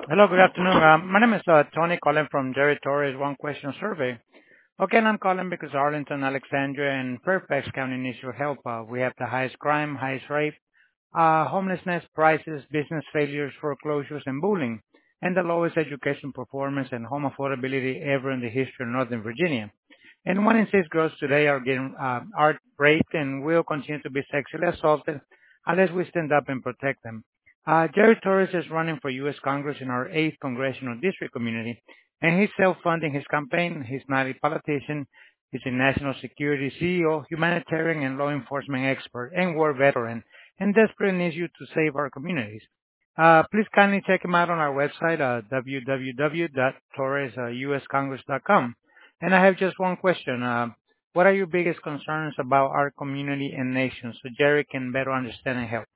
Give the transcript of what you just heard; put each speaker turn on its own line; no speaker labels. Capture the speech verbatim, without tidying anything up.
Hello, good afternoon. Um, My name is uh Tony calling from Jerry Torres One Question Survey. Okay, and I'm calling because Arlington, Alexandria, and Fairfax County needs your help. Uh, We have the highest crime, highest rape, uh, homelessness, prices, business failures, foreclosures, and bullying, and the lowest education performance and home affordability ever in the history of Northern Virginia. And one in six girls today are getting uh, are raped and will continue to be sexually assaulted unless we stand up and protect them. Uh, Jerry Torres is running for U S. Congress in our eighth congressional district community, and he's self-funding his campaign. He's not a politician. He's a national security C E O, humanitarian and law enforcement expert, and war veteran, and desperately needs you to save our communities. Uh, please kindly check him out on our website, uh, w w w dot torres u s congress dot com. And I have just one question. Uh, what are your biggest concerns about our community and nation so Jerry can better understand and help?